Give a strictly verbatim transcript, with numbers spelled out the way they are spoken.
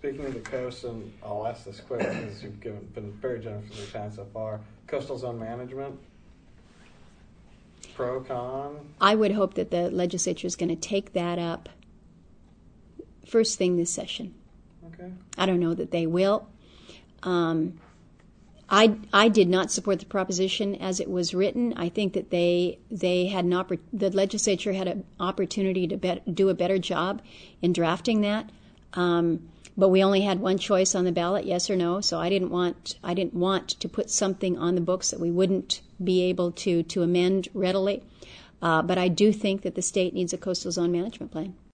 Speaking of the coast, and I'll ask this quick because you've given, been very generous with your time so far. Coastal zone management, pro, con? I would hope that the legislature is going to take that up first thing this session. Okay. I don't know that they will. Um, I, I did not support the proposition as it was written. I think that they they had an oppor- the legislature had an opportunity to bet, do a better job in drafting that. Um, but we only had one choice on the ballot, yes or no. So I didn't want I didn't want to put something on the books that we wouldn't be able to to amend readily. Uh, but I do think that the state needs a coastal zone management plan.